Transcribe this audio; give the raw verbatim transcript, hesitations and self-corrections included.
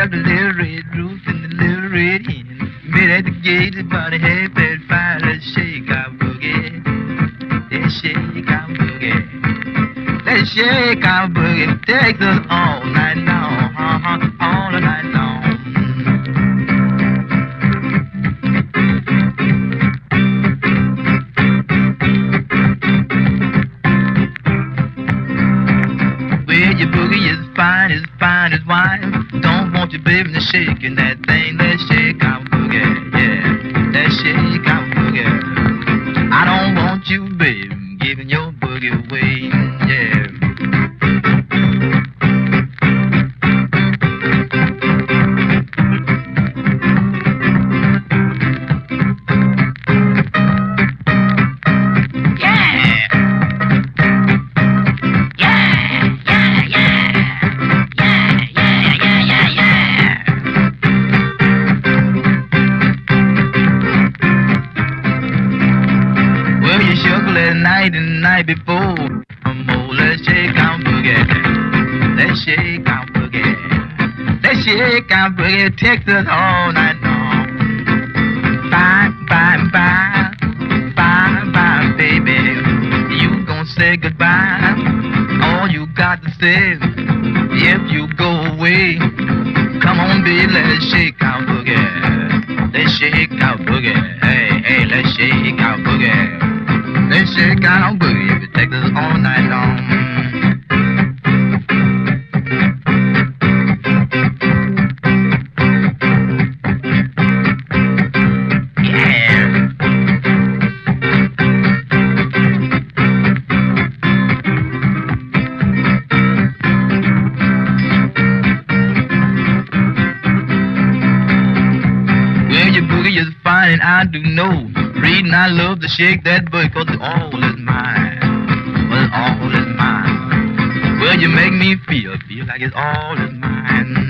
up the little red roof and the little red hen. Met at the gate about a half past five. Let's shake our boogie. Let's shake our boogie. Let's shake our boogie. Takes us all night long, uh-huh, all night long. Well, your boogie is fine, as fine as wine. Don't want your baby to shaking that thing. Let's shake our boogie, yeah. Let's shake our boogie. I don't want you, baby, giving your boogie away, yeah. Night and night before, come on, let's shake our boogie. Let's shake our boogie. Let's shake our boogie. Takes us all night long. Bye, bye, bye, bye, bye, baby. You gon' say goodbye. All you got to say, if you go away. Come on, baby, let's shake our boogie. Let's shake our boogie. Hey, hey, let's shake our boogie. Let's shake out our boogie if it takes us all night long. Yeah. Well, your boogie is fine and I do know. Reading, I love to shake that boogie, cause it all is mine. Well, it all is mine. Well, you make me feel, feel like it's all is mine.